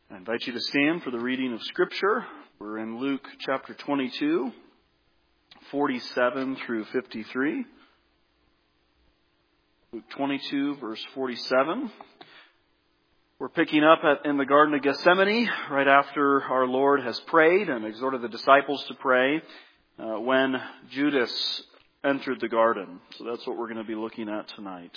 I invite you to stand for the reading of Scripture. We're in Luke chapter 22, 47 through 53. Luke 22, verse 47. We're picking up in the Garden of Gethsemane right after our Lord has prayed and exhorted the disciples to pray when Judas entered the garden. So that's what we're going to be looking at tonight.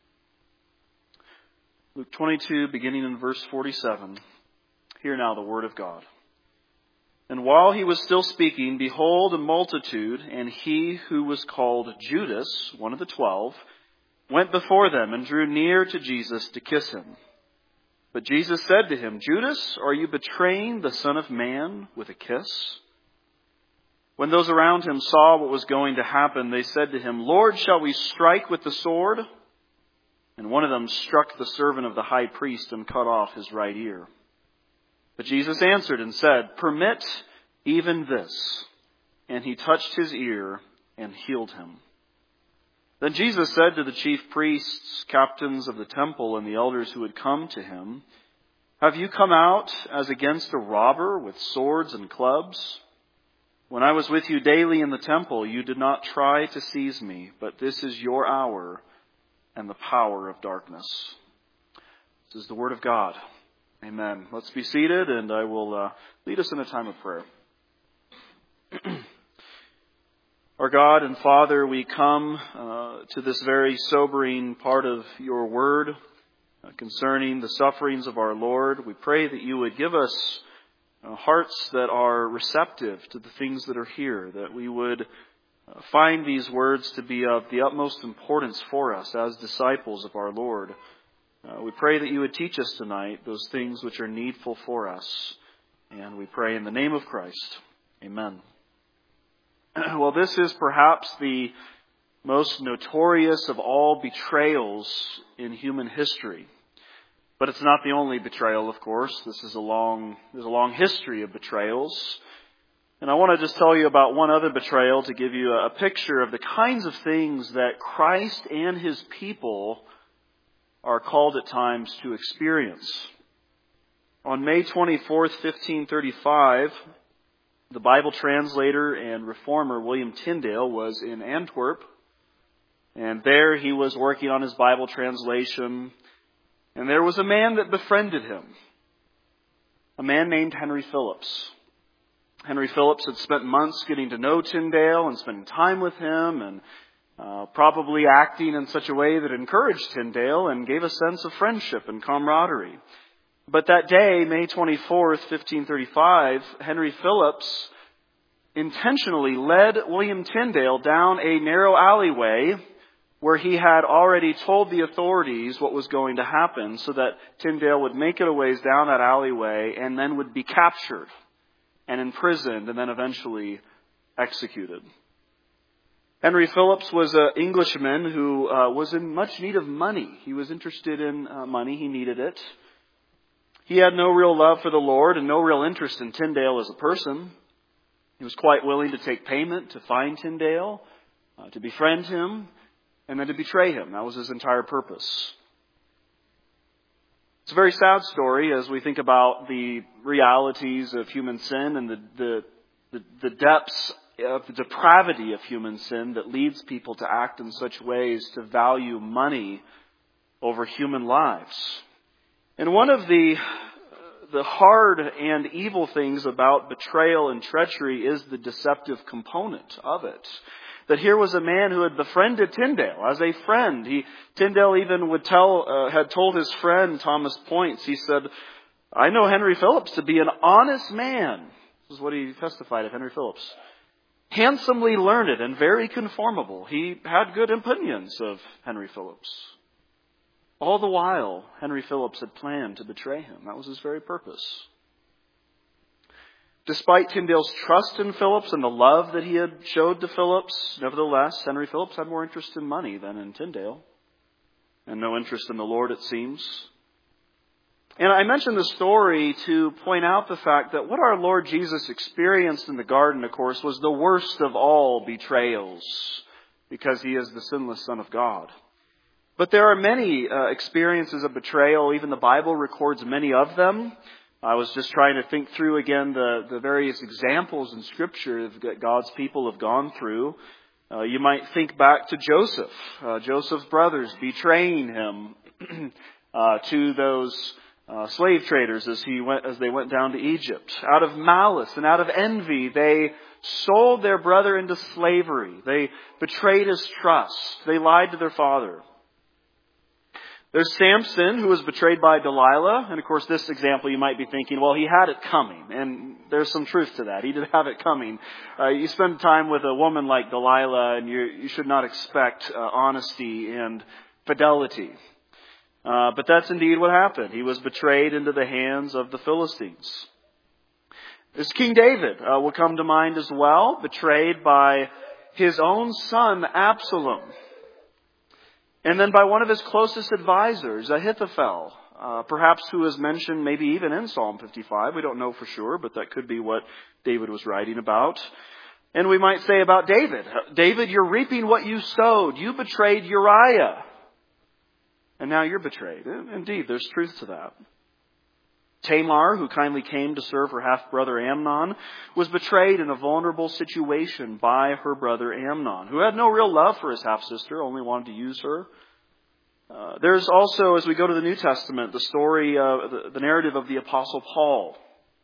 Luke 22, beginning in verse 47. Hear now the word of God. And while he was still speaking, behold, a multitude, and he who was called Judas, one of the 12, went before them and drew near to Jesus to kiss him. But Jesus said to him, Judas, are you betraying the Son of Man with a kiss? When those around him saw what was going to happen, they said to him, Lord, shall we strike with the sword? And one of them struck the servant of the high priest and cut off his right ear. But Jesus answered and said, permit even this. And he touched his ear and healed him. Then Jesus said to the chief priests, captains of the temple, and the elders who had come to him, have you come out as against a robber with swords and clubs? When I was with you daily in the temple, you did not try to seize me, but this is your hour and the power of darkness. This is the word of God. Amen. Let's be seated, and I will lead us in a time of prayer. Our God and Father, we come to this very sobering part of your word concerning the sufferings of our Lord. We pray that you would give us hearts that are receptive to the things that are here, that we would find these words to be of the utmost importance for us as disciples of our Lord. We pray that you would teach us tonight those things which are needful for us. And we pray in the name of Christ. Amen. Well, this is perhaps the most notorious of all betrayals in human history. But it's not the only betrayal, of course. There's a long history of betrayals. And I want to just tell you about one other betrayal to give you a picture of the kinds of things that Christ and his people are called at times to experience. On May 24th, 1535, the Bible translator and reformer William Tyndale was in Antwerp, and there he was working on his Bible translation, and there was a man that befriended him, a man named Henry Phillips. Henry Phillips had spent months getting to know Tyndale and spending time with him, and probably acting in such a way that encouraged Tyndale and gave a sense of friendship and camaraderie. But that day, May 24th, 1535, Henry Phillips intentionally led William Tyndale down a narrow alleyway where he had already told the authorities what was going to happen so that Tyndale would make it a ways down that alleyway and then would be captured and imprisoned and then eventually executed. Henry Phillips was an Englishman who was in much need of money. He was interested in money. He needed it. He had no real love for the Lord and no real interest in Tyndale as a person. He was quite willing to take payment to find Tyndale, to befriend him, and then to betray him. That was his entire purpose. It's a very sad story as we think about the realities of human sin and the depths of the depravity of human sin that leads people to act in such ways to value money over human lives. And one of the hard and evil things about betrayal and treachery is the deceptive component of it. That here was a man who had befriended Tyndale as a friend. Tyndale even had told his friend Thomas Points, he said, I know Henry Phillips to be an honest man. This is what he testified of Henry Phillips. Handsomely learned and very conformable. He had good opinions of Henry Phillips. All the while, Henry Phillips had planned to betray him. That was his very purpose. Despite Tyndale's trust in Phillips and the love that he had showed to Phillips, nevertheless, Henry Phillips had more interest in money than in Tyndale, and no interest in the Lord, it seems. And I mention this story to point out the fact that what our Lord Jesus experienced in the garden, of course, was the worst of all betrayals, because he is the sinless Son of God. But there are many experiences of betrayal. Even the Bible records many of them. I was just trying to think through again the various examples in Scripture that God's people have gone through. You might think back to Joseph. Joseph's brothers betraying him to those slave traders as they went down to Egypt. Out of malice and out of envy, they sold their brother into slavery. They betrayed his trust. They lied to their father. There's Samson, who was betrayed by Delilah. And of course, this example you might be thinking, well, he had it coming. And there's some truth to that. He did have it coming. You spend time with a woman like Delilah, and you should not expect honesty and fidelity. But that's indeed what happened. He was betrayed into the hands of the Philistines. This King David will come to mind as well, betrayed by his own son, Absalom. And then by one of his closest advisors, Ahithophel, perhaps who is mentioned maybe even in Psalm 55. We don't know for sure, but that could be what David was writing about. And we might say about David, David, you're reaping what you sowed. You betrayed Uriah. And now you're betrayed. Indeed, there's truth to that. Tamar, who kindly came to serve her half-brother Amnon, was betrayed in a vulnerable situation by her brother Amnon, who had no real love for his half-sister, only wanted to use her. There's also, as we go to the New Testament, the story, the narrative of the Apostle Paul.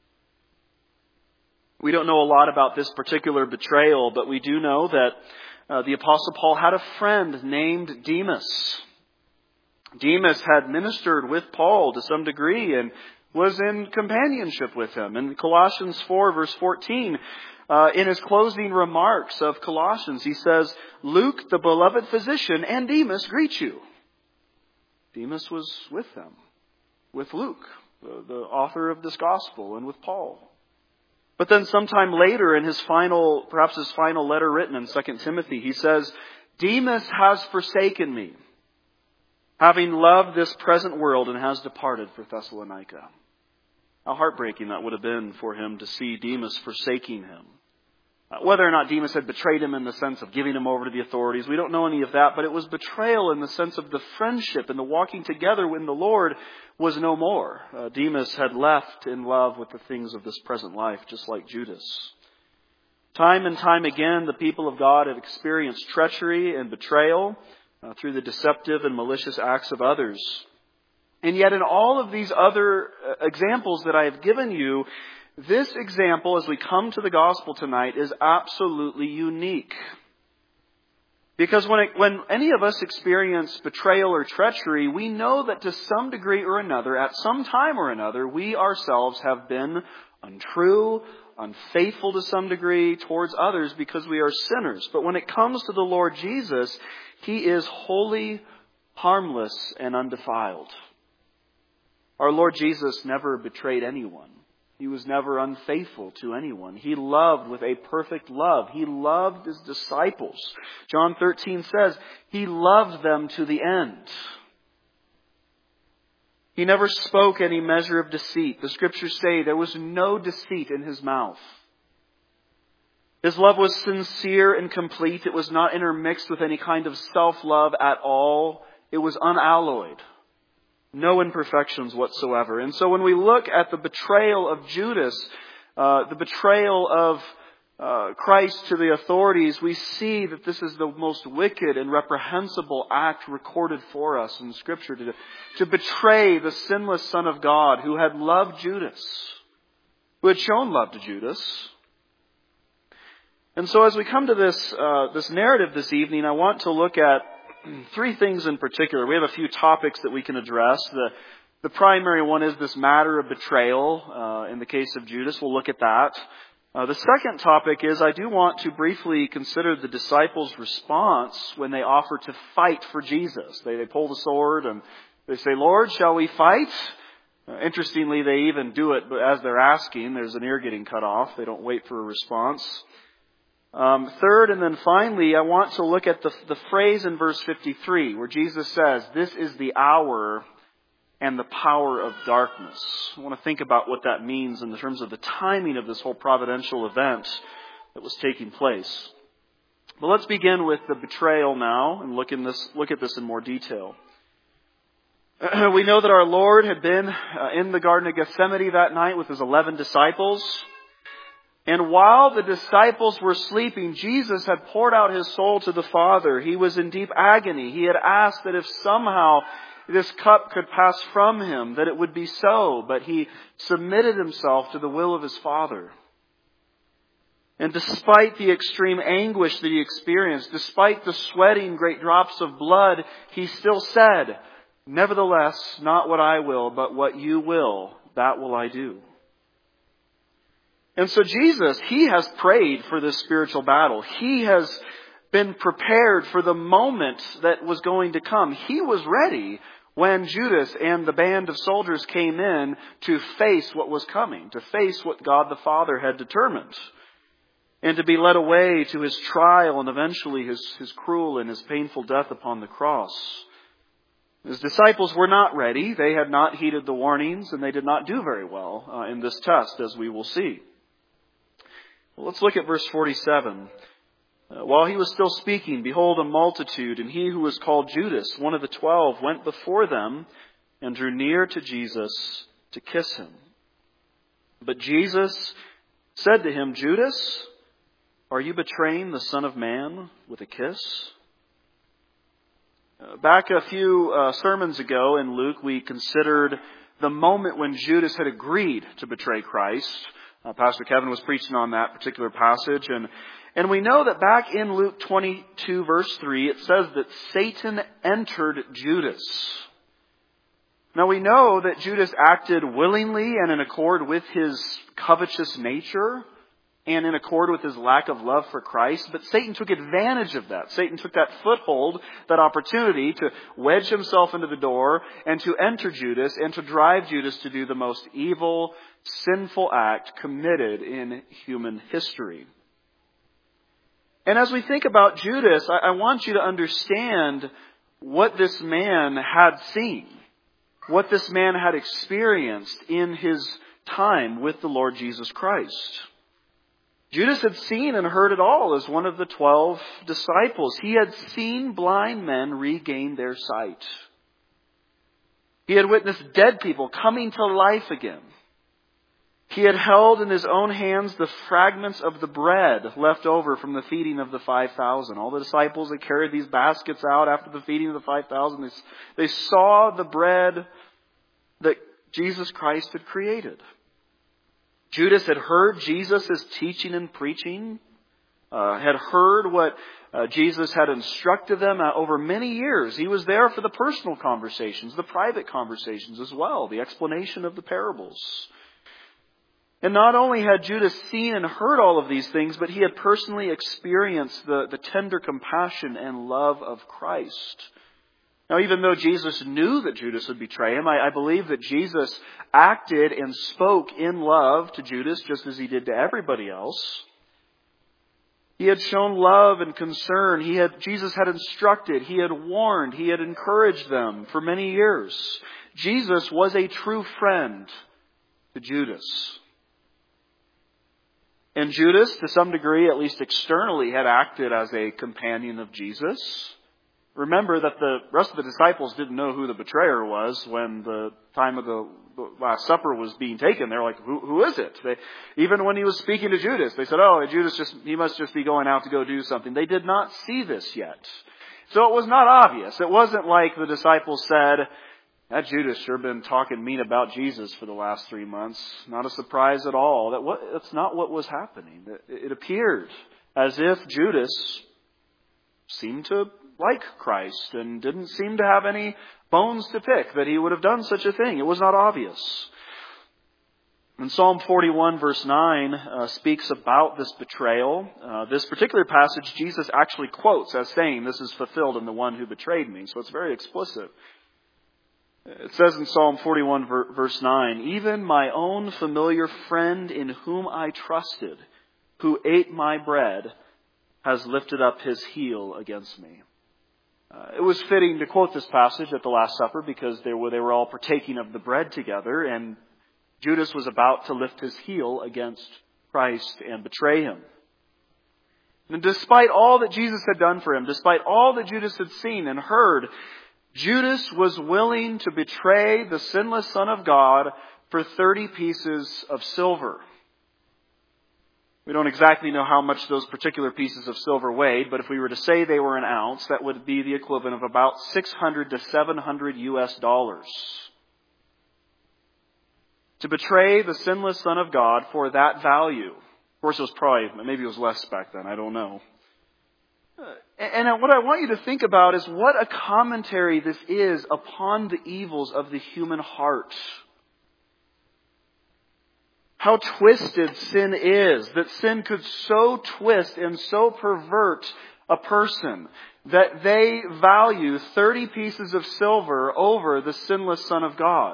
We don't know a lot about this particular betrayal, but we do know that the Apostle Paul had a friend named Demas. Demas had ministered with Paul to some degree and was in companionship with him. In Colossians 4, verse 14, in his closing remarks of Colossians, he says, Luke, the beloved physician, and Demas greet you. Demas was with them, with Luke, the author of this gospel, and with Paul. But then sometime later in perhaps his final letter written in 2 Timothy, he says, Demas has forsaken me, having loved this present world, and has departed for Thessalonica. How heartbreaking that would have been for him to see Demas forsaking him. Whether or not Demas had betrayed him in the sense of giving him over to the authorities, we don't know any of that, but it was betrayal in the sense of the friendship and the walking together when the Lord was no more. Demas had left in love with the things of this present life, just like Judas. Time and time again, the people of God have experienced treachery and betrayal through the deceptive and malicious acts of others. And yet in all of these other examples that I have given you, this example, as we come to the gospel tonight, is absolutely unique. Because when any of us experience betrayal or treachery, we know that to some degree or another, at some time or another, we ourselves have been untrue, unfaithful to some degree towards others because we are sinners. But when it comes to the Lord Jesus, He is holy, harmless, and undefiled. Our Lord Jesus never betrayed anyone. He was never unfaithful to anyone. He loved with a perfect love. He loved His disciples. John 13 says, He loved them to the end. He never spoke any measure of deceit. The Scriptures say there was no deceit in His mouth. His love was sincere and complete. It was not intermixed with any kind of self-love at all. It was unalloyed. No imperfections whatsoever. And so when we look at the betrayal of Judas, the betrayal of Christ to the authorities, we see that this is the most wicked and reprehensible act recorded for us in Scripture. To betray the sinless Son of God who had loved Judas, who had shown love to Judas. And so as we come to this narrative this evening, I want to look at three things in particular. We have a few topics that we can address. The primary one is this matter of betrayal. In the case of Judas, we'll look at that. The second topic is I do want to briefly consider the disciples' response when they offer to fight for Jesus. They pull the sword and they say, Lord, shall we fight? Interestingly, they even do it as they're asking. There's an ear getting cut off. They don't wait for a response. Third, and then finally, I want to look at the phrase in verse 53 where Jesus says, this is the hour and the power of darkness. I want to think about what that means in terms of the timing of this whole providential event that was taking place. But let's begin with the betrayal now and look at this in more detail. We know that our Lord had been in the Garden of Gethsemane that night with His 11 disciples. And while the disciples were sleeping, Jesus had poured out His soul to the Father. He was in deep agony. He had asked that if somehow this cup could pass from Him, that it would be so. But He submitted Himself to the will of His Father. And despite the extreme anguish that He experienced, despite the sweating great drops of blood, He still said, "Nevertheless, not what I will, but what you will, that will I do." And so Jesus, He has prayed for this spiritual battle. He has been prepared for the moment that was going to come. He was ready when Judas and the band of soldiers came in to face what was coming, to face what God the Father had determined, and to be led away to His trial and eventually His cruel and His painful death upon the cross. His disciples were not ready. They had not heeded the warnings, and they did not do very well in this test, as we will see. Well, let's look at verse 47. While He was still speaking, behold, a multitude, and he who was called Judas, one of the 12, went before them and drew near to Jesus to kiss Him. But Jesus said to him, "Judas, are you betraying the Son of Man with a kiss?" Back a few sermons ago in Luke, we considered the moment when Judas had agreed to betray Christ. Pastor Kevin was preaching on that particular passage. And we know that back in Luke 22 verse 3, it says that Satan entered Judas. Now we know that Judas acted willingly and in accord with his covetous nature and in accord with his lack of love for Christ. But Satan took advantage of that. Satan took that foothold, that opportunity to wedge himself into the door and to enter Judas and to drive Judas to do the most evil, sinful act committed in human history. And as we think about Judas, I want you to understand what this man had seen, what this man had experienced in his time with the Lord Jesus Christ. Judas had seen and heard it all as one of the 12 disciples. He had seen blind men regain their sight. He had witnessed dead people coming to life again. He had held in his own hands the fragments of the bread left over from the feeding of the 5,000. All the disciples that carried these baskets out after the feeding of the 5,000, they saw the bread that Jesus Christ had created. Judas had heard Jesus' teaching and preaching, had heard what Jesus had instructed them over many years. He was there for the personal conversations, the private conversations as well, the explanation of the parables. And not only had Judas seen and heard all of these things, but he had personally experienced the tender compassion and love of Christ. Now, even though Jesus knew that Judas would betray Him, I believe that Jesus acted and spoke in love to Judas just as He did to everybody else. He had shown love and concern. Jesus had instructed, He had warned, He had encouraged them for many years. Jesus was a true friend to Judas. And Judas, to some degree, at least externally, had acted as a companion of Jesus. Remember that the rest of the disciples didn't know who the betrayer was when the time of the Last Supper was being taken. They're like, who is it? Even when He was speaking to Judas, they said, Judas he must just be going out to go do something. They did not see this yet. So it was not obvious. It wasn't like the disciples said, that Judas sure been talking mean about Jesus for the last 3 months. Not a surprise at all. That's not what was happening. It appeared as if Judas seemed to like Christ and didn't seem to have any bones to pick that he would have done such a thing. It was not obvious. And Psalm 41 verse 9 speaks about this betrayal. This particular passage Jesus actually quotes as saying, "This is fulfilled in the one who betrayed me." So it's very explicit. It says in Psalm 41 verse 9, "Even my own familiar friend in whom I trusted, who ate my bread, has lifted up his heel against me." It was fitting to quote this passage at the Last Supper because they were all partaking of the bread together, and Judas was about to lift his heel against Christ and betray Him. And despite all that Jesus had done for him, despite all that Judas had seen and heard, Judas was willing to betray the sinless Son of God for 30 pieces of silver. We don't exactly know how much those particular pieces of silver weighed, but if we were to say they were an ounce, that would be the equivalent of about $600 to $700 US. To betray the sinless Son of God for that value. Of course, maybe it was less back then, I don't know. And what I want you to think about is what a commentary this is upon the evils of the human heart. How twisted sin is, that sin could so twist and so pervert a person that they value 30 pieces of silver over the sinless Son of God.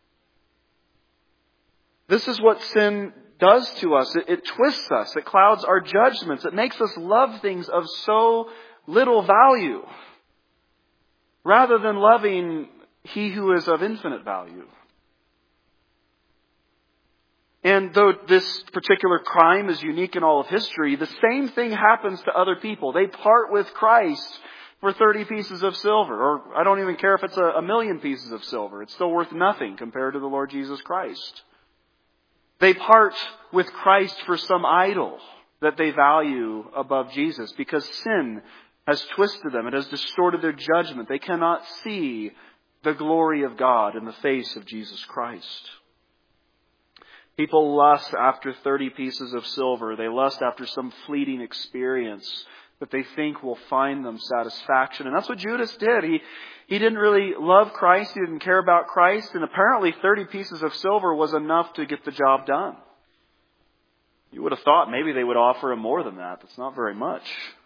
This is what sin does to us. It twists us. It clouds our judgments. It makes us love things of so little value rather than loving He who is of infinite value. And though this particular crime is unique in all of history, the same thing happens to other people. They part with Christ for 30 pieces of silver. Or I don't even care if it's a million pieces of silver. It's still worth nothing compared to the Lord Jesus Christ. They part with Christ for some idol that they value above Jesus because sin has twisted them. It has distorted their judgment. They cannot see the glory of God in the face of Jesus Christ. People lust after 30 pieces of silver. They lust after some fleeting experience that they think will find them satisfaction. And that's what Judas did. He didn't really love Christ. He didn't care about Christ. And apparently 30 pieces of silver was enough to get the job done. You would have thought maybe they would offer him more than that. That's not very much.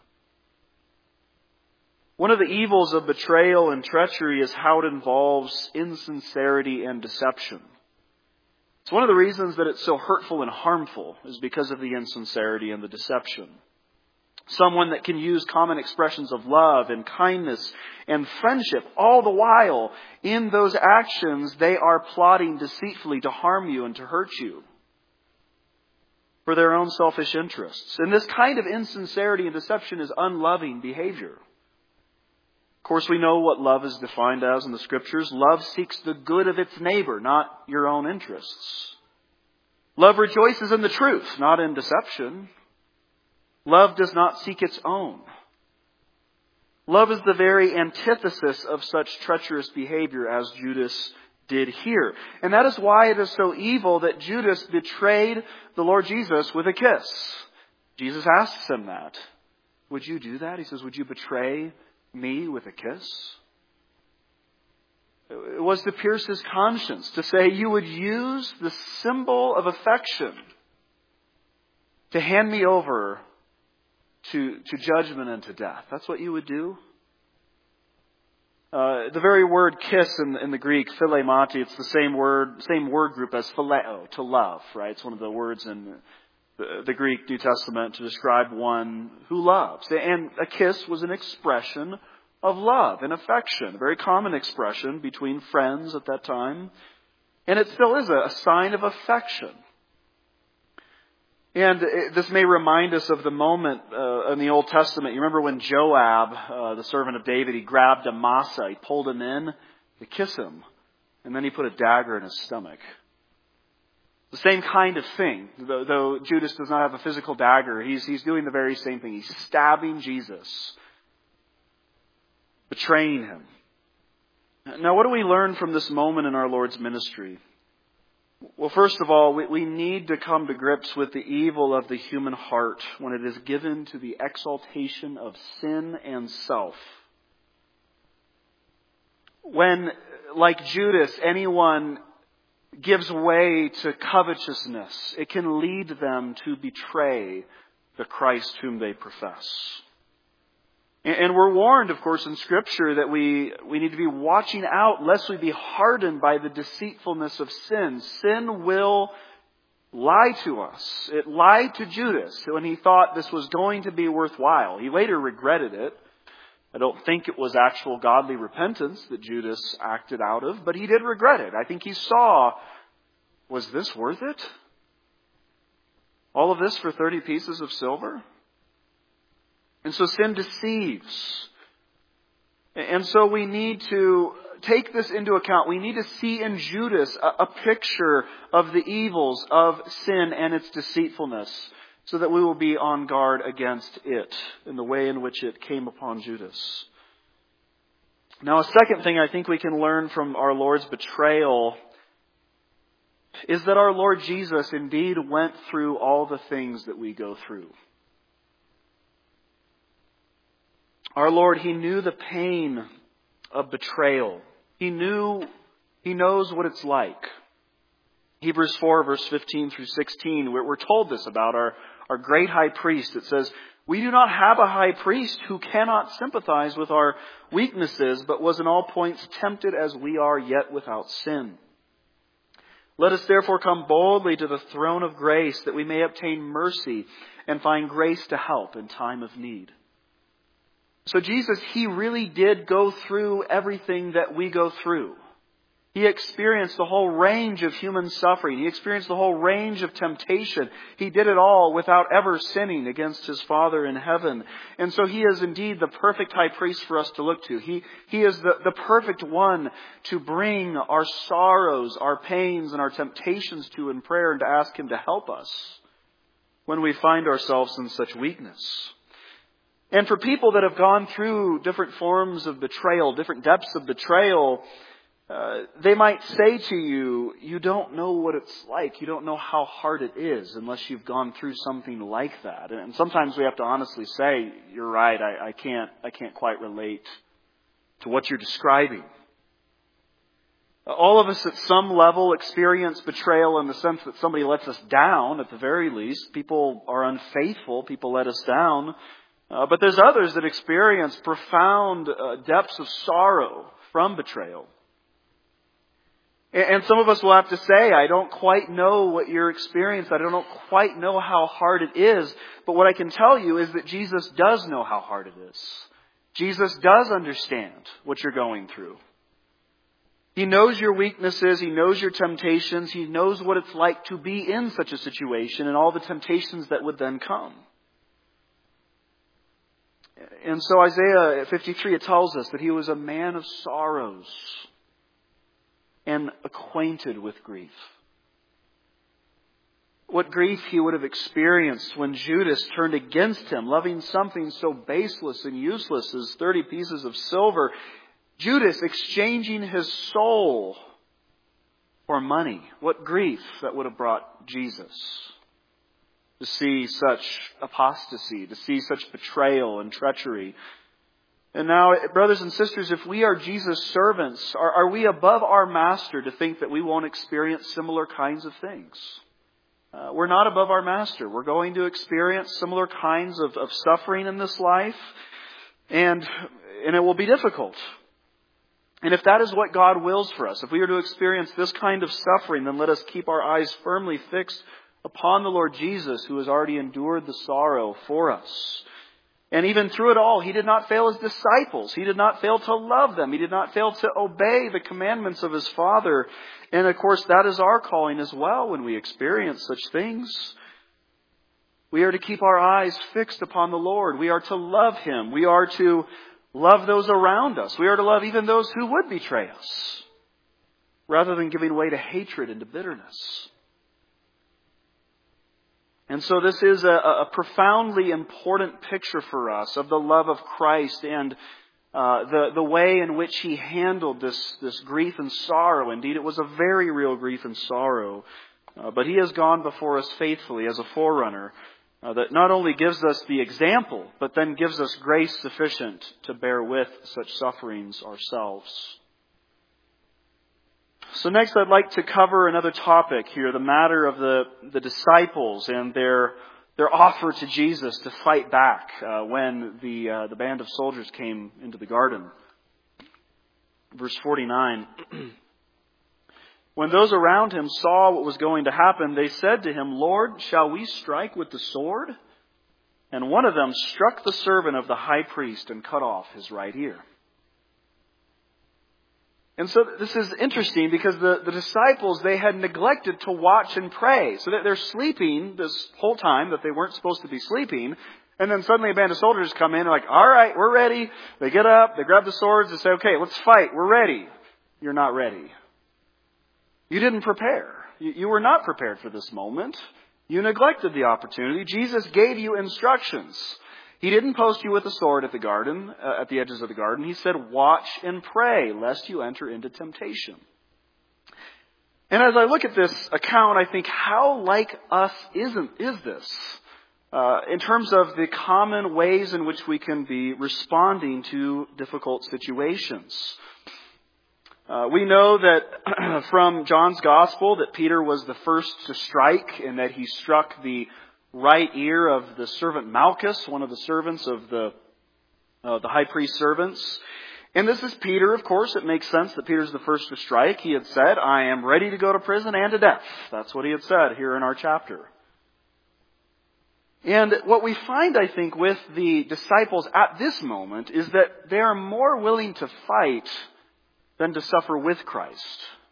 One of the evils of betrayal and treachery is how it involves insincerity and deception. It's one of the reasons that it's so hurtful and harmful is because of the insincerity and the deception. Someone that can use common expressions of love and kindness and friendship, all the while in those actions they are plotting deceitfully to harm you and to hurt you for their own selfish interests. And this kind of insincerity and deception is unloving behavior. Of course, we know what love is defined as in the Scriptures. Love seeks the good of its neighbor, not your own interests. Love rejoices in the truth, not in deception. Love does not seek its own. Love is the very antithesis of such treacherous behavior as Judas did here. And that is why it is so evil that Judas betrayed the Lord Jesus with a kiss. Jesus asks him that. Would you do that? He says, would you betray me with a kiss? It was to pierce his conscience, to say you would use the symbol of affection to hand me over to judgment and to death. That's what you would do? The very word kiss in the Greek, philemati, it's the same word group as phileo, to love, right? It's one of the words in the Greek New Testament to describe one who loves. And a kiss was an expression of love and affection, a very common expression between friends at that time. And it still is a sign of affection. And this may remind us of the moment in the Old Testament. You remember when Joab, the servant of David, he grabbed Amasa, he pulled him in to kiss him, and then he put a dagger in his stomach. The same kind of thing. Though Judas does not have a physical dagger, he's doing the very same thing. He's stabbing Jesus, betraying him. Now, what do we learn from this moment in our Lord's ministry? Well, first of all, we need to come to grips with the evil of the human heart when it is given to the exaltation of sin and self. When, like Judas, anyone gives way to covetousness, it can lead them to betray the Christ whom they profess. And we're warned, of course, in Scripture that we need to be watching out lest we be hardened by the deceitfulness of sin. Sin will lie to us. It lied to Judas when he thought this was going to be worthwhile. He later regretted it. I don't think it was actual godly repentance that Judas acted out of, but he did regret it. I think he saw, was this worth it? All of this for 30 pieces of silver? And so sin deceives. And so we need to take this into account. We need to see in Judas a picture of the evils of sin and its deceitfulness, so that we will be on guard against it in the way in which it came upon Judas. Now, a second thing I think we can learn from our Lord's betrayal is that our Lord Jesus indeed went through all the things that we go through. Our Lord, He knew the pain of betrayal. He knows what it's like. Hebrews 4, verse 15 through 16, we're told this about our great high priest. It says, "We do not have a high priest who cannot sympathize with our weaknesses, but was in all points tempted as we are, yet without sin. Let us therefore come boldly to the throne of grace, that we may obtain mercy and find grace to help in time of need." So Jesus, He really did go through everything that we go through. He experienced the whole range of human suffering. He experienced the whole range of temptation. He did it all without ever sinning against His Father in heaven. And so He is indeed the perfect high priest for us to look to. He is the perfect one to bring our sorrows, our pains, and our temptations to in prayer and to ask Him to help us when we find ourselves in such weakness. And for people that have gone through different forms of betrayal, different depths of betrayal, they might say to you, you don't know what it's like. You don't know how hard it is unless you've gone through something like that. And sometimes we have to honestly say, you're right, I can't quite relate to what you're describing. All of us at some level experience betrayal in the sense that somebody lets us down at the very least. People are unfaithful. People let us down. But there's others that experience profound depths of sorrow from betrayal. And some of us will have to say, I don't quite know what you're experiencing. I don't quite know how hard it is. But what I can tell you is that Jesus does know how hard it is. Jesus does understand what you're going through. He knows your weaknesses. He knows your temptations. He knows what it's like to be in such a situation and all the temptations that would then come. And so Isaiah 53, it tells us that He was a man of sorrows and acquainted with grief. What grief he would have experienced when Judas turned against Him, loving something so baseless and useless as 30 pieces of silver. Judas exchanging his soul for money. What grief that would have brought Jesus. To see such apostasy, to see such betrayal and treachery. And now, brothers and sisters, if we are Jesus' servants, are we above our Master to think that we won't experience similar kinds of things? We're not above our Master. We're going to experience similar kinds of suffering in this life, and it will be difficult. And if that is what God wills for us, if we are to experience this kind of suffering, then let us keep our eyes firmly fixed upon the Lord Jesus, who has already endured the sorrow for us. And even through it all, He did not fail His disciples. He did not fail to love them. He did not fail to obey the commandments of His Father. And of course, that is our calling as well when we experience such things. We are to keep our eyes fixed upon the Lord. We are to love Him. We are to love those around us. We are to love even those who would betray us, rather than giving way to hatred and to bitterness. And so this is a profoundly important picture for us of the love of Christ and the way in which He handled this grief and sorrow. Indeed, it was a very real grief and sorrow. But He has gone before us faithfully as a forerunner that not only gives us the example, but then gives us grace sufficient to bear with such sufferings ourselves. So next I'd like to cover another topic here, the matter of the disciples and their offer to Jesus to fight back when the band of soldiers came into the garden. Verse 49. When those around Him saw what was going to happen, they said to Him, "Lord, shall we strike with the sword?" And one of them struck the servant of the high priest and cut off his right ear. And so this is interesting because the disciples, they had neglected to watch and pray. So that they're sleeping this whole time that they weren't supposed to be sleeping. And then suddenly a band of soldiers come in and like, all right, we're ready. They get up, they grab the swords, they say, okay, let's fight. We're ready. You're not ready. You didn't prepare. You were not prepared for this moment. You neglected the opportunity. Jesus gave you instructions. He didn't post you with a sword at the garden, at the edges of the garden. He said, watch and pray, lest you enter into temptation. And as I look at this account, I think, how like us is this? In terms of the common ways in which we can be responding to difficult situations. We know that from John's Gospel that Peter was the first to strike, and that he struck the right ear of the servant Malchus, one of the servants of the high priest's servants. And this is Peter, of course. It makes sense that Peter's the first to strike. He had said, I am ready to go to prison and to death. That's what he had said here in our chapter. And what we find, I think, with the disciples at this moment is that they are more willing to fight than to suffer with Christ.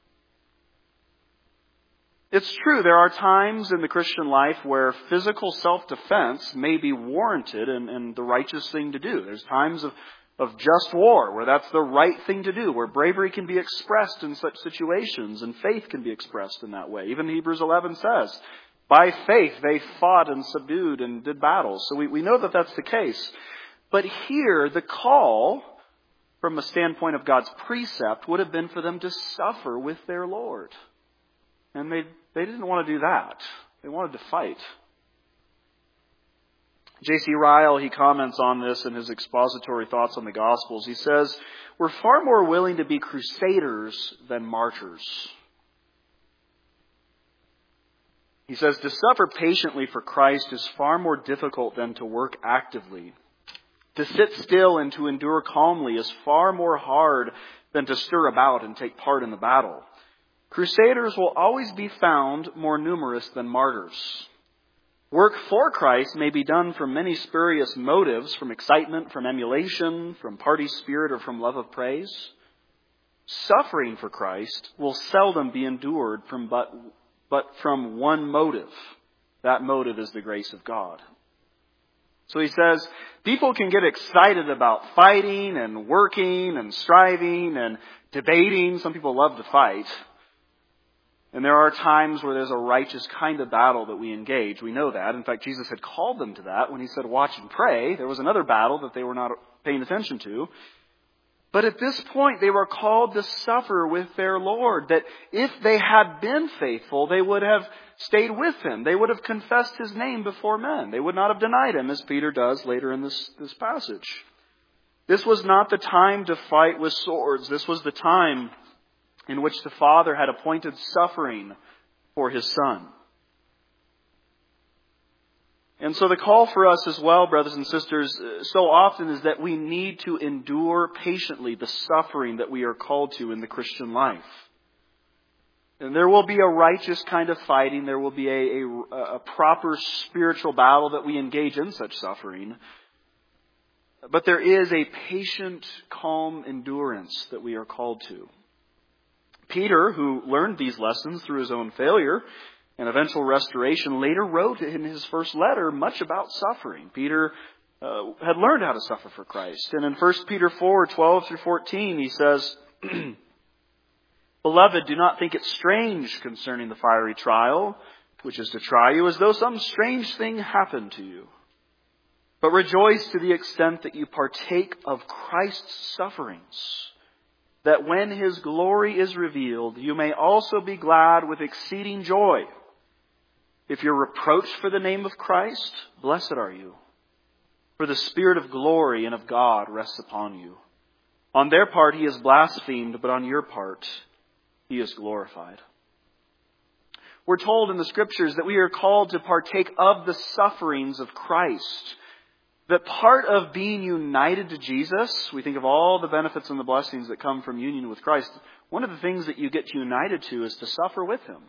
It's true, there are times in the Christian life where physical self-defense may be warranted and the righteous thing to do. There's times of just war where that's the right thing to do, where bravery can be expressed in such situations and faith can be expressed in that way. Even Hebrews 11 says, by faith they fought and subdued and did battles. So we know that that's the case. But here, the call, from a standpoint of God's precept, would have been for them to suffer with their Lord. And they didn't want to do that. They wanted to fight. J.C. Ryle, he comments on this in his expository thoughts on the Gospels. He says, we're far more willing to be crusaders than martyrs. He says, to suffer patiently for Christ is far more difficult than to work actively. To sit still and to endure calmly is far more hard than to stir about and take part in the battle. Crusaders will always be found more numerous than martyrs. Work for Christ may be done from many spurious motives, from excitement, from emulation, from party spirit, or from love of praise. Suffering for Christ will seldom be endured but from one motive. That motive is the grace of God. So he says, people can get excited about fighting and working and striving and debating. Some people love to fight. And there are times where there's a righteous kind of battle that we engage. We know that. In fact, Jesus had called them to that when he said, watch and pray. There was another battle that they were not paying attention to. But at this point, they were called to suffer with their Lord. That if they had been faithful, they would have stayed with Him. They would have confessed His name before men. They would not have denied Him, as Peter does later in this passage. This was not the time to fight with swords. This was the time in which the Father had appointed suffering for His Son. And so the call for us as well, brothers and sisters, so often is that we need to endure patiently the suffering that we are called to in the Christian life. And there will be a righteous kind of fighting. There will be a proper spiritual battle that we engage in such suffering. But there is a patient, calm endurance that we are called to. Peter, who learned these lessons through his own failure and eventual restoration, later wrote in his first letter much about suffering. Peter had learned how to suffer for Christ. And in 1 Peter 4:12-14, he says, Beloved, do not think it strange concerning the fiery trial, which is to try you, as though some strange thing happened to you. But rejoice to the extent that you partake of Christ's sufferings, that when His glory is revealed, you may also be glad with exceeding joy. If you're reproached for the name of Christ, blessed are you, for the Spirit of glory and of God rests upon you. On their part He is blasphemed, but on your part He is glorified. We're told in the Scriptures that we are called to partake of the sufferings of Christ. That part of being united to Jesus, we think of all the benefits and the blessings that come from union with Christ. One of the things that you get united to is to suffer with Him.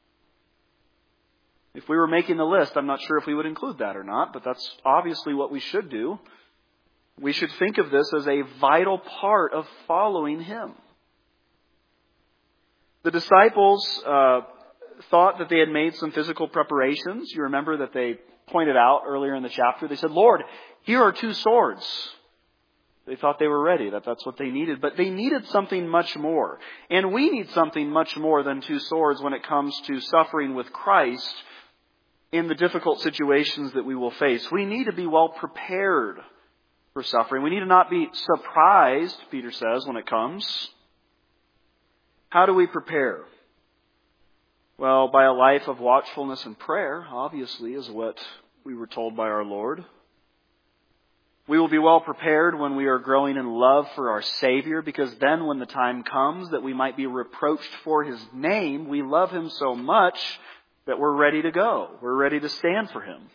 If we were making the list, I'm not sure if we would include that or not, but that's obviously what we should do. We should think of this as a vital part of following Him. The disciples thought that they had made some physical preparations. You remember that they pointed out earlier in the chapter. They said, Lord, here are 2 swords. They thought they were ready, that's what they needed. But they needed something much more. And we need something much more than 2 swords when it comes to suffering with Christ in the difficult situations that we will face. We need to be well prepared for suffering. We need to not be surprised, Peter says, when it comes. How do we prepare? Well, by a life of watchfulness and prayer, obviously, is what we were told by our Lord. We will be well prepared when we are growing in love for our Savior, because then when the time comes that we might be reproached for His name, we love Him so much that we're ready to go. We're ready to stand for Him.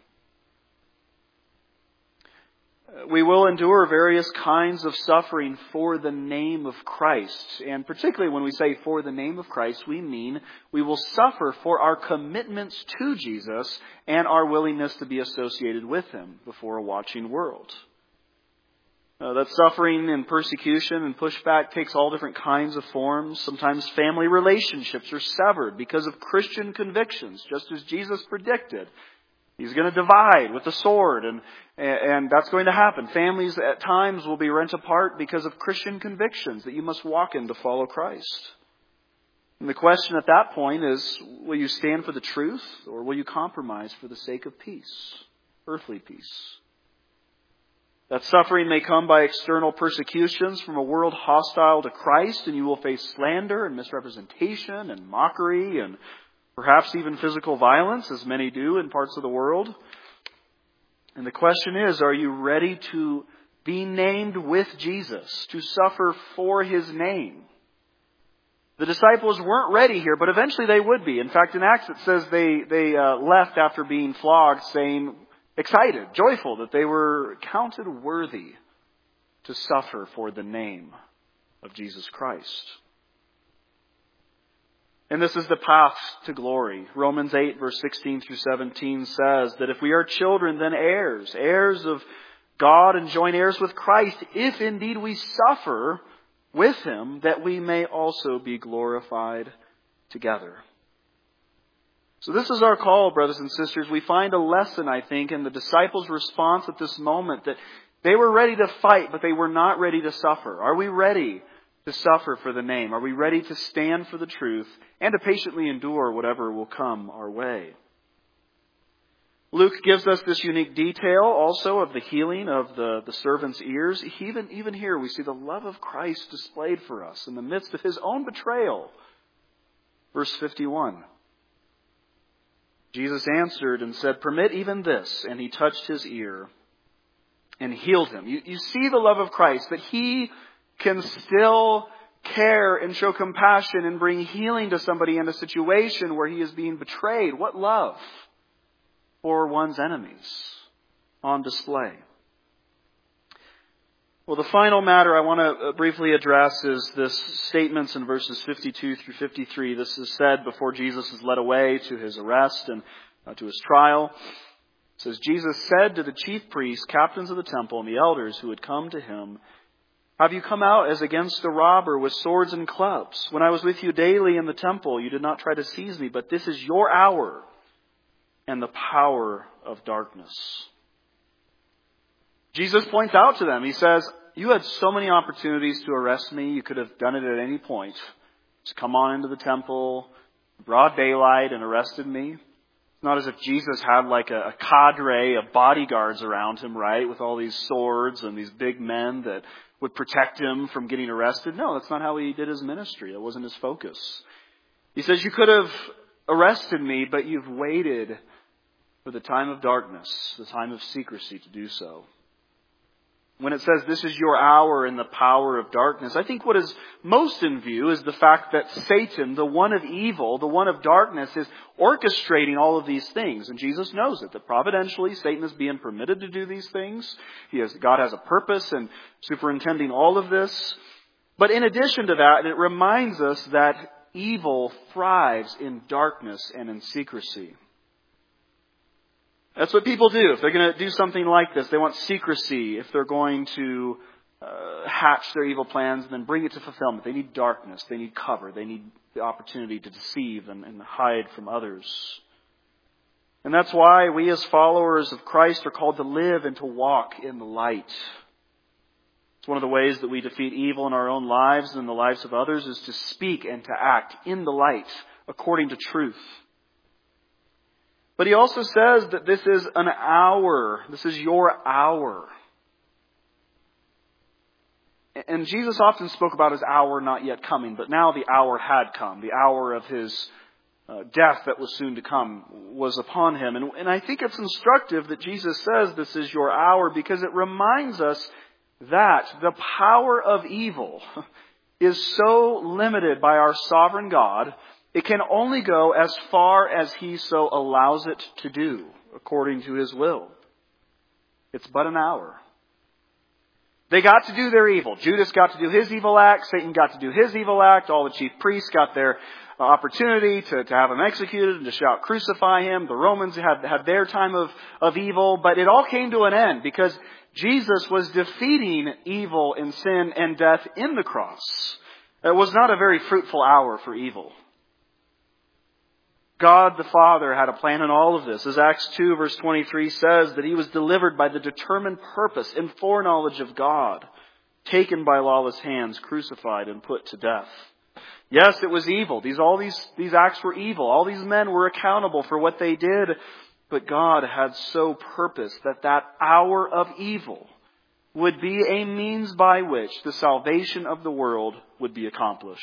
We will endure various kinds of suffering for the name of Christ. And particularly when we say for the name of Christ, we mean we will suffer for our commitments to Jesus and our willingness to be associated with Him before a watching world. That suffering and persecution and pushback takes all different kinds of forms. Sometimes family relationships are severed because of Christian convictions, just as Jesus predicted. He's going to divide with the sword, and that's going to happen. Families at times will be rent apart because of Christian convictions that you must walk in to follow Christ. And the question at that point is, will you stand for the truth, or will you compromise for the sake of peace, earthly peace? That suffering may come by external persecutions from a world hostile to Christ, and you will face slander and misrepresentation and mockery and perhaps even physical violence, as many do in parts of the world. And the question is, are you ready to be named with Jesus, to suffer for His name? The disciples weren't ready here, but eventually they would be. In fact, in Acts it says they left after being flogged, saying, excited, joyful, that they were counted worthy to suffer for the name of Jesus Christ. And this is the path to glory. Romans 8, verse 16 through 17 says that if we are children, then heirs, heirs of God and joint heirs with Christ, if indeed we suffer with Him, that we may also be glorified together. So this is our call, brothers and sisters. We find a lesson, I think, in the disciples' response at this moment, that they were ready to fight, but they were not ready to suffer. Are we ready to suffer for the name? Are we ready to stand for the truth and to patiently endure whatever will come our way? Luke gives us this unique detail also of the healing of the servant's ears. Even here we see the love of Christ displayed for us in the midst of His own betrayal. Verse 51. Jesus answered and said, "Permit even this." And He touched his ear and healed him. You see the love of Christ, that He can still care and show compassion and bring healing to somebody in a situation where he is being betrayed. What love for one's enemies on display. Well, the final matter I want to briefly address is this statements in verses 52 through 53. This is said before Jesus is led away to His arrest and to His trial. It says, Jesus said to the chief priests, captains of the temple, and the elders who had come to Him, "Have you come out as against a robber with swords and clubs? When I was with you daily in the temple, you did not try to seize me, but this is your hour and the power of darkness." Jesus points out to them, He says, you had so many opportunities to arrest me. You could have done it at any point. Just come on into the temple, broad daylight, and arrested me. It's not as if Jesus had like a cadre of bodyguards around Him, right? With all these swords and these big men that would protect Him from getting arrested. No, that's not how He did His ministry. That wasn't His focus. He says, you could have arrested me, but you've waited for the time of darkness, the time of secrecy to do so. When it says this is your hour in the power of darkness, I think what is most in view is the fact that Satan, the one of evil, the one of darkness, is orchestrating all of these things. And Jesus knows it, that providentially Satan is being permitted to do these things. God has a purpose in superintending all of this. But in addition to that, it reminds us that evil thrives in darkness and in secrecy. That's what people do. If they're going to do something like this, they want secrecy. If they're going to hatch their evil plans and then bring it to fulfillment, they need darkness. They need cover. They need the opportunity to deceive and hide from others. And that's why we as followers of Christ are called to live and to walk in the light. It's one of the ways that we defeat evil in our own lives and in the lives of others is to speak and to act in the light according to truth. But he also says that this is an hour. This is your hour. And Jesus often spoke about his hour not yet coming, but now the hour had come. The hour of his death that was soon to come was upon him. And I think it's instructive that Jesus says this is your hour because it reminds us that the power of evil is so limited by our sovereign God, it can only go as far as he so allows it to do, according to his will. It's but an hour. They got to do their evil. Judas got to do his evil act. Satan got to do his evil act. All the chief priests got their opportunity to have him executed and to shout, crucify him. The Romans had their time of evil. But it all came to an end because Jesus was defeating evil and sin and death in the cross. It was not a very fruitful hour for evil. God the Father had a plan in all of this. As Acts 2 verse 23 says, that he was delivered by the determined purpose and foreknowledge of God, taken by lawless hands, crucified and put to death. Yes, it was evil. All these acts were evil. All these men were accountable for what they did. But God had so purposed that hour of evil would be a means by which the salvation of the world would be accomplished.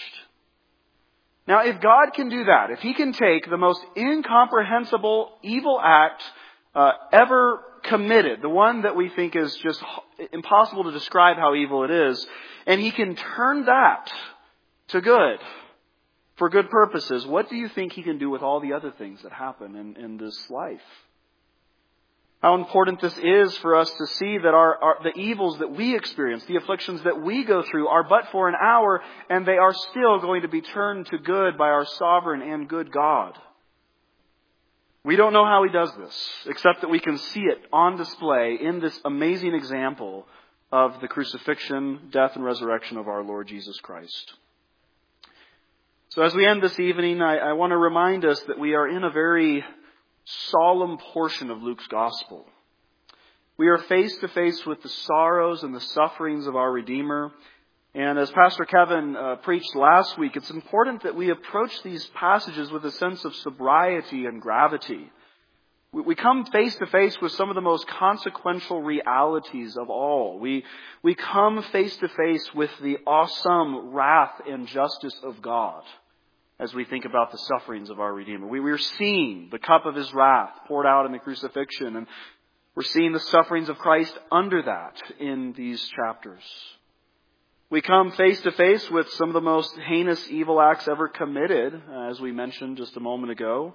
Now, if God can do that, if he can take the most incomprehensible evil act ever committed, the one that we think is just impossible to describe how evil it is, and he can turn that to good, for good purposes, what do you think he can do with all the other things that happen in this life? How important this is for us to see that the evils that we experience, the afflictions that we go through are but for an hour, and they are still going to be turned to good by our sovereign and good God. We don't know how he does this, except that we can see it on display in this amazing example of the crucifixion, death, and resurrection of our Lord Jesus Christ. So as we end this evening, I want to remind us that we are in a very solemn portion of Luke's Gospel. We are face to face with the sorrows and the sufferings of our Redeemer. And as Pastor Kevin preached last week, it's important that we approach these passages with a sense of sobriety and gravity. We come face to face with some of the most consequential realities of all. We come face to face with the awesome wrath and justice of God as we think about the sufferings of our Redeemer. We're seeing the cup of his wrath poured out in the crucifixion, and we're seeing the sufferings of Christ under that in these chapters. We come face to face with some of the most heinous evil acts ever committed, as we mentioned just a moment ago.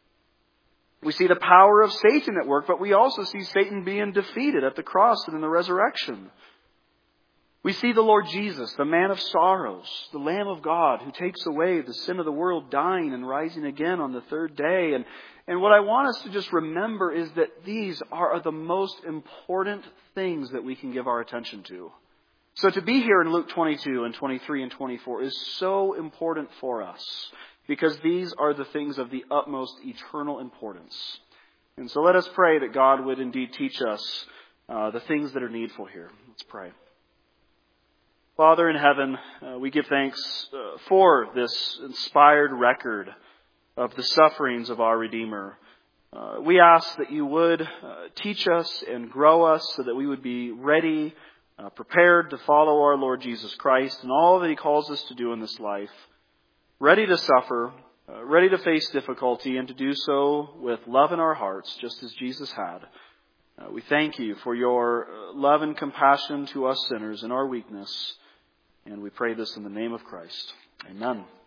We see the power of Satan at work, but we also see Satan being defeated at the cross and in the resurrection. We see the Lord Jesus, the man of sorrows, the Lamb of God who takes away the sin of the world, dying and rising again on the third day. And what I want us to just remember is that these are the most important things that we can give our attention to. So to be here in Luke 22 and 23 and 24 is so important for us because these are the things of the utmost eternal importance. And so let us pray that God would indeed teach us the things that are needful here. Let's pray. Father in heaven, we give thanks for this inspired record of the sufferings of our Redeemer. We ask that you would teach us and grow us so that we would be ready, prepared to follow our Lord Jesus Christ and all that he calls us to do in this life, ready to suffer, ready to face difficulty, and to do so with love in our hearts, just as Jesus had. We thank you for your love and compassion to us sinners in our weakness. And we pray this in the name of Christ. Amen.